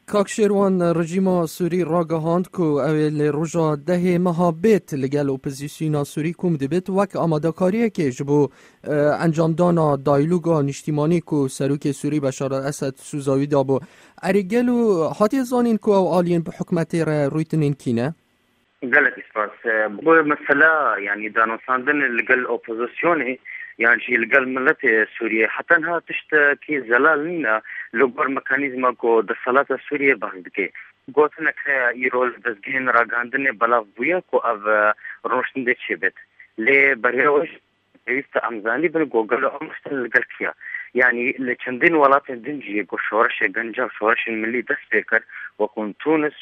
کاکشیروان رژیم سوری راگهاند کو اویل روژا ده مهابت لگل اپوزیسیون سوری کوم دبت وک آمادکاریه که جبو انجام دانا دایلوگا نشتیمانی کو سروک سوری بشار الاسد سوزاوی دابو اریگلو حاتی زانین کو او آلین به حکمت رویتنین کینه؟ غلط اسپاس بو مسألة يعني دانو ساندن لقل اوبوزيسيوني يعني لقل ملت سوريا حتى انها تشتكي زلال نينا لقور ميكانيزما کو د صلاة سوريا بغدكي قوتنا كا يرول دزگين راگاندن بلاف بويا کو او روشن دي چبت لي بريوش ويست امزاني بن گوگل امشتن لقل كيا يعني لچندين ولات دنجي کو شورش گنجا شورش الملي دست بكر وكون تونس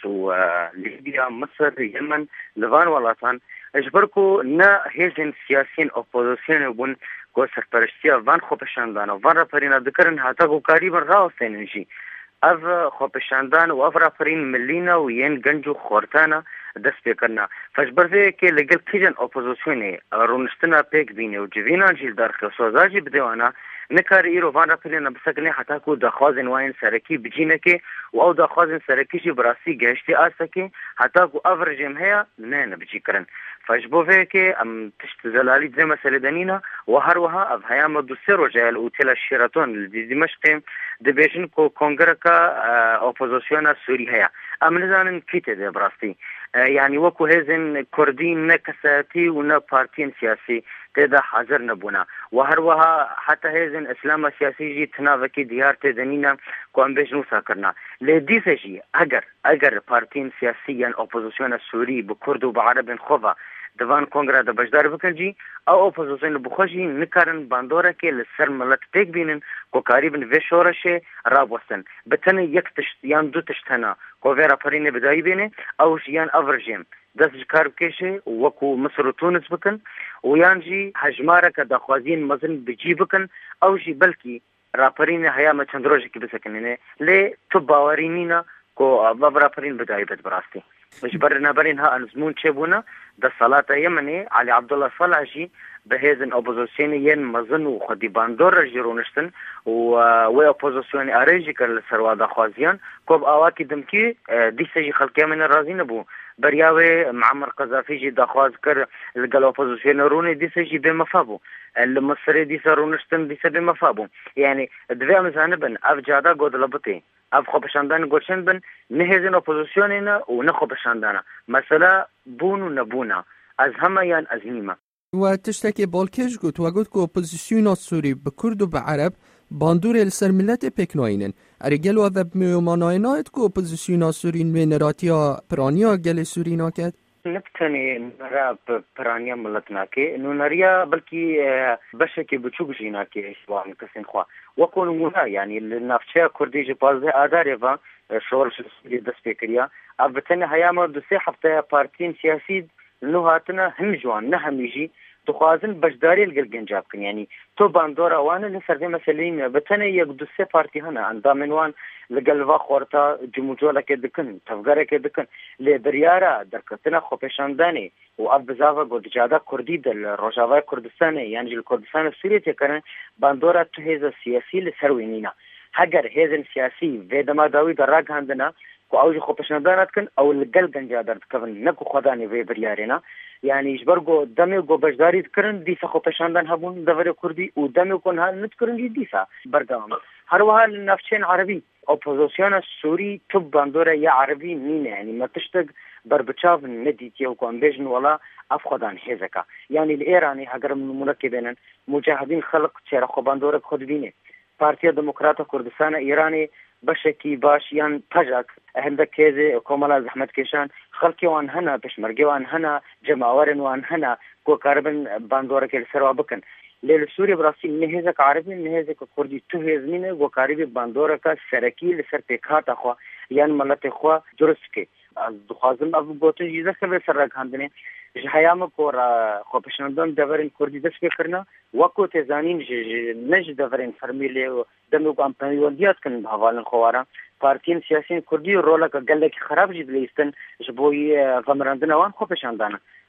وليبيا مصر يمن لبنان ولاتان اجبركو نا هيزن سياسيين اوبوزيسيون بون کو سرپرستیا وان خوپشاندان وان رفرین ذکرن هاتا کو قریبا راوستنجی اف خوپشاندان و اف رفرین ملینا و ین گنجو خورتانا دست بکرنا فجبرزه که لگل کیجن اپوزیسیون رونشتنا پیک بینه و جوینا جیل درخ سوزاجی بدوانا نکار ایرو وان رفرین بسکنه حتا کو دخوازن واین سرکی بجینه که و او دخوازن سرکی جی براسی گشتی آسکی حتا کو افرجم هيا نه بجی کرن فجبوه که ام تشت زلالی زي مسألة دنينا وهروها اف هيام دوسير وجايل اوتيلا الشيراتون اللي دمشق دبيشن كو كونغركا اوبوزيسيون سوري هيا ام نزانن كيته ده براستي يعني وكو هزن كردين نكساتي ونا بارتين سياسي تدا حاضر نبونا وهروها حتى هزن اسلام سياسي جي تناوكي ديار تدنينا كو ام بيشنو ساكرنا لديسه جي اگر بارتين سياسيا اوبوزيسيون سوري بكرد وبعرب خوفا دوان کنگره د بجدار بکنجی او اپوزیسیون بخوشی نکارن باندوره که لسر ملت پیک بینن کو قریبن و شورشه رابوستن بتنه یک تشت یان دو تشتنا کو ویرا پرینه بدایی بینه او جیان افرجیم دست جکار بکشه وکو مصر و تونس بکن و یان جی حجماره که دخوازین مزن بجی بکن او جی بلکی راپرین حیام چند روزی که بسکنینه لی تو باورینینا کو راپرین بدایی بد براستی مجبرنا برينها أنزمون تشيبونا ده صلاة يمني علي عبد الله صلاحي بهذن أوبوزيسيونيين مزن وخدي باندور جيرونشتن و أوبوزيسيوني أريجي كر سرواد خوازيان كوب أواكي دمكي دي سجي خلقيا من الرازين بو برياوي معمر قذافي جي دخواز كر لقال أوبوزيسيون روني دي سجي بمفابو المصري دي سرونشتن دي بمفابو يعني دوی مزانبن أفجادا قد لبطي اف خوپشاندان گوشن بن نهزن اپوزیسیونینا و نه خوپشاندانا مثلا بونو نبونا از همه یان از نیمه و تشتكي بالكيش قلت وقلت كو اوبوزيسيون السوري بكرد وبعرب باندور السر ملت بكنوينن ارجل و بميوماناينات كو اوبوزيسيون السوري من راتيا برانيا قال السوري ناكد نبتني نرى برانيا ملتنا كي انه نريا بلكي بشكي بچوك جينا كي شوان كسين خوا وكون هنا يعني النافشة كردي جبازه آداريفا شورش السوري دست بكريا ابتني هياما دوسي حفتة بارتين سياسي لغاتنا هم جوان نهم يجي تخوازن بجداري الجنجاب كن يعني تو باندورا وانا لسر دي مسلين بتني يك دوسي بارتي هنا اندامنوان لقلبا خورتا جموجولا كدكن تفغارا كدكن لبريارا دركتنا خوبشانداني و ابزاوا گودجادا كردي دل روجاوا كردستاني يعني الكردستان السوري تكن باندورا تو هيز سياسي لسروينينا هاگر هيزن سياسي ويدما داوي دراغ هندنا کو اوج خوبشاندانات كن او لقل گنجادر كفن نكو خداني وي بريارينا يعني اجبرگو دمي گو بجداري کرن ديسا خوبشاندان هبون دور كردي و دمي كون هال نتكرن ديسا برگام هر وحال نفچين عربي اپوزيسيون السوري تب باندورا يا عربي مين يعني ما تشتق بربچاف نديتي وكون بيجن ولا افخدان هيزكا يعني الايراني اگر منكبين مجاهدين خلق چرا خو باندورا خود بينه پارتيا ديمقراطه كردستان ايراني بشكي باشيان تجاك هندك كيزي كومالا زحمت كيشان خلقي وان هنا بشمرقي وان هنا جماورن وان هنا كو كاربن باندورا كيل سروا بكن ليل سوري براسي نهزك عربي نهزك كردي تو هزمينه و كاربي باندورا کا سرکی لسر پیکاتا خو یان ملت خو جرسكي از دخازم ابو بوتن يزا سر سر غاندنه هيام كور خو پشندون دورن كردي دس فكرنا وكو تزانين نج دورن فرميله دمو کمپانيونديات كن حوالن خوارا پارتين سياسيين كردي رولا کا گله کی خراب جدليستن جبوي غمراندنا وان خو پشندانه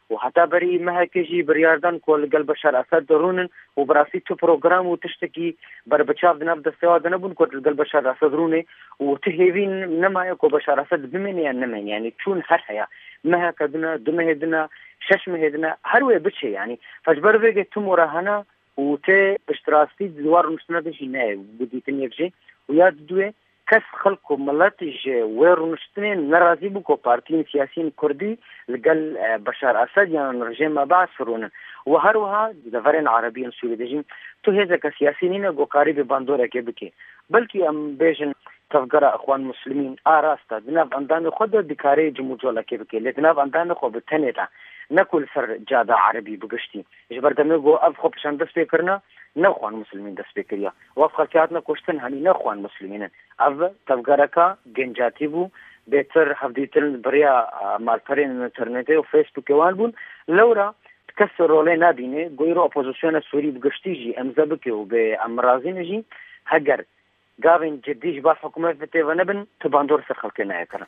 وحتى بري ما هكجي برياردان كل قلب بشار أسد درونن وبراسي تو بروجرام وتشتكي بربتشاف دناب دستواد نبون كل قلب بشار أسد رونه وتهيبين نما يكو بشار أسد بمن يعني شون هرحيا ما هكذا دمه دنا شش مهدنا هروي بتشي يعني فجبر بيجي تمرهنا وت اشتراستي دوار مستند شيء بدي تنيجي وياد دوه كس خلقو ملاتج ويرونشتنين نرازي بوكو بارتين سياسيين كردي لقل بشار أسد يعني رجيم بعث فرون وهروها دفرين عربيين سوريدجين تو هذا كسياسيين جو قريب باندورة كبكي بلكي ام بيجن تفقر اخوان مسلمين راستا دناف عندنا خود دكاري جموجولا كبكي لدناف عندنا خو بتنيتا نكل سر جادا عربي بقشتي جبر دمجو افخو بشان دس فكرنا نخوان مسلمين دس فكريا وافخاتنا كوشتن هني نخوان مسلمين اف تفقركا جنجاتيبو بيتر حفديتن بريا مالفرين انترنت و فيسبوك وانبون لورا تكسر رولي نابينه غيرو اپوزيسيون سوري بقشتيجي امزبكي و بامرازينجي هجر قابن جديش با حکومت بته و نبن تباندور سر خلق نایکرن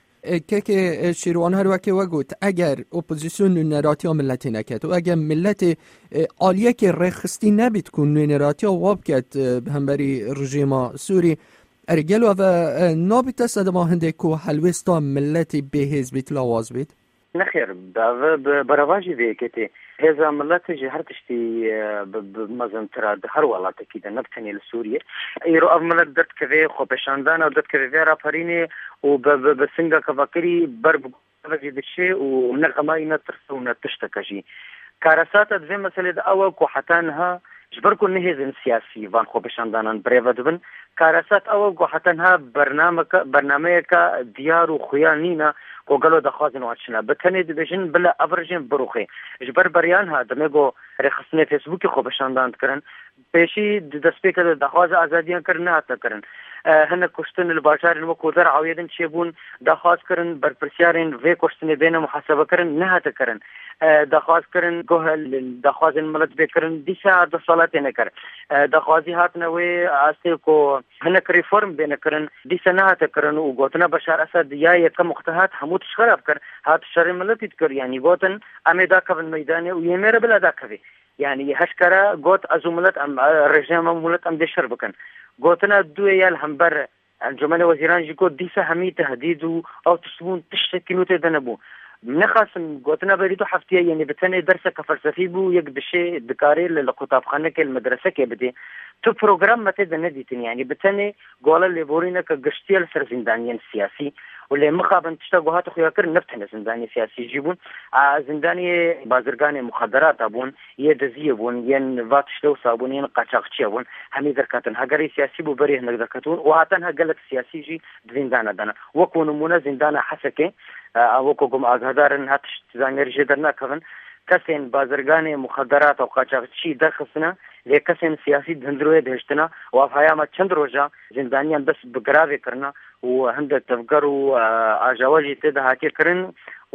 که شیروان هر وقت وگوت اگر اپوزیسیون نراتی ها ملتی نکد و اگر ملت عالیه که رخصتی نبید کن نراتی ها واب کد همبری رژیم سوری ارگل و نابیت است ما هنده که حلوستا ملتی به حزبیت لاواز بید؟ نخیر برواجی ویکتی هذا ملت جهر تشتي بمزن ترى هر والله تكيد نبتني لسوريا يرو أملت دت كذا خبشاندان أو دت كذا فيرا فريني وبسنجا كفاكري برب وجد الشيء ونغما ينترس ونتشتكشي كارسات ذي مسألة أول كوحتانها جبركو نهزن سياسي وان خبشاندان بريفدبن كارسات أول كوحتانها برنامج ديار وخيانينا وقالوا دخازن واتشنا بتني دبجن بلا افرجن بروخي جبر بريان هذا ميغو رخصني فيسبوك خو بشاندان كرن بيشي دسبيكر دخواز ازاديان کرنا تا کرن هن کوشتن الباشار نو کو در عویدن چبون دخواز کرن بر پرسیارن و کوشتن بین محاسبه کرن نه تا کرن دخواز کرن گوهل دخواز ملت بکرن دیسا د صلات نه کر دخوازی هات نوې استه کو هن ریفورم بین کرن دیسا نه تا کرن او گوتنه بشار اسد یا یک مختهات حمود شخراب کر هات شر ملت کر یعنی گوتن امیدا کون میدان او یمر بلا دا کوي يعني هشكرا قوت أزملت أم رجيم ملت أم دشر بكن قوتنا دوية الهمبر الجمال وزيران جي قوت ديسا همي تهديدو أو تسبون تشتكينو تدنبو منخاصم قوتنا بريدو حفتية يعني بتاني درسة كفلسفي بو يك بشي دكاري للقطاب خانة المدرسة كي بدي تو بروغرام متى نديتن يعني بتاني قولا اللي بورينا كقشتية لسر زندانيين سياسي واللي مخابن تشتاقوا هاتو خياكر نفتنا زنداني سياسي يجيبون زنداني بازرگان مخدرات ابون يدزي ابون ين فاتشلو صابون ين قاچاقچي ابون همي دركاتن هاگري سياسي بو بريه نقدركتون وهاتن هاگلت سياسي جي زندان دانا وكونو منا زندان حسكي وكو قم اغادارن هاتش زانير جدرنا كفن كسين بازرگان مخدرات او قاچاقچي درخصنا لكسين سياسي دندروه دهشتنا وافهاياما چند روجا زندانيان بس بگراوه کرنا وهند تفكروا اجاوجي تده هاكي كرن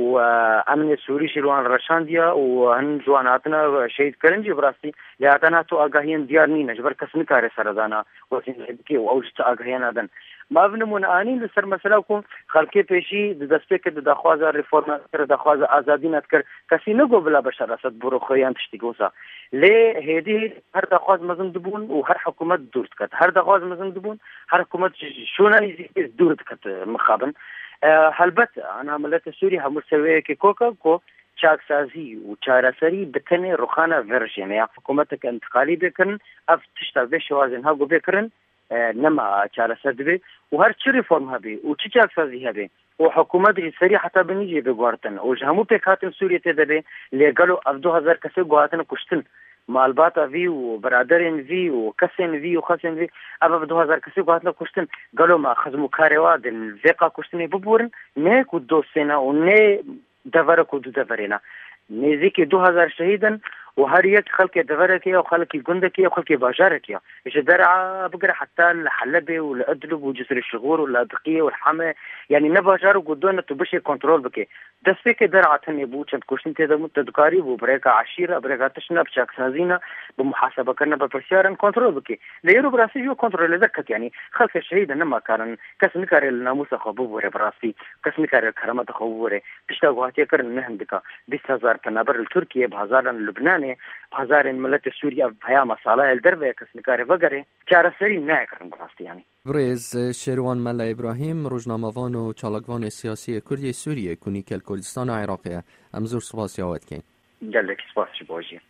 وامن سوري شلوان رشانديا وهن جواناتنا شهيد كرن جي براستي لاتنا تو اگاهين ديار ني نجبر كسن كار سردانا وسين كي اوجت اگاهين ادن ما بنمون اني لسر مسلاكم خلقي پیشي د دسپیک د دخوازه ریفورم تر دخوازه ازادي نتکر کسي نه گو بلا بشر اسد برو خيان تشتيگوسا له هدي هر دخواز مزن دبون وهر حكومت دورت كت هر دخواز مزن دبون هر حكومت شوناليزي دورت كت مخابن هلبت انا ملت سوري هم مسوي كي كوكا کو چاکسازی و چارەسەری بتنێ ڕوخانە ڤێرژێنەیە حکوومەتێک انتقالی بێکردن ئەف تشتا بێ شێوازن هەبوو بێکردن نەما چارەسەر دەبێ و هەر چی ریفۆرم هەبێ و چی چاکسازی هەبێ و حکوومەتی سەری حتا بنیجێ بگواردن و هەموو پێک هاتن سووریە تێ دەبێ لێگەڵ و ئەف 2000 کەسێ گوهاتنە کوشتن مالباتا في وبرادرين في وكسن في وخسن في أبا 2000 كسي قاتنا كشتن قالوا ما خزمو كاريواد الفيقا كشتني ببورن نيكو دو سنة وني دفركو دو دفرنا نزيكي 2000 شهيدا و هر یک خلک دغره کې او خلک ګوند کې او خلک بازار کې چې درعا بقرا حتى الحلبة والأدلب وجسر الشغور واللاذقية والحمى يعني نباشر وقدونا تبشي كنترول بكي دسفك درعا تني بوچن كوشن تيدا متدكاري وبريكا عشيرة بريكا تشنا بشاك سازينا بمحاسبة كنا بفرسيارا كنترول بكي ليرو براسي جو كنترول لذكت يعني خلف الشهيد نما كارن كسم كاري الناموس خبوبوري براسي كسم كاري الكرامة خبوبوري تشتاقواتي كرن نهم بكا 20,000 تنابر التركية بهزار لبناني بهزار ملت سوريا بهيا مصالح الدربة كسم كاري وغري چاره سری نه کردن براستی یعنی برز شیروان ملا ابراهیم روزنامه‌وان و چالاکوان سیاسی کردی سوریه کنی کل کردستان عراقیه امزور سپاس یاوت کن جلک سپاس باشی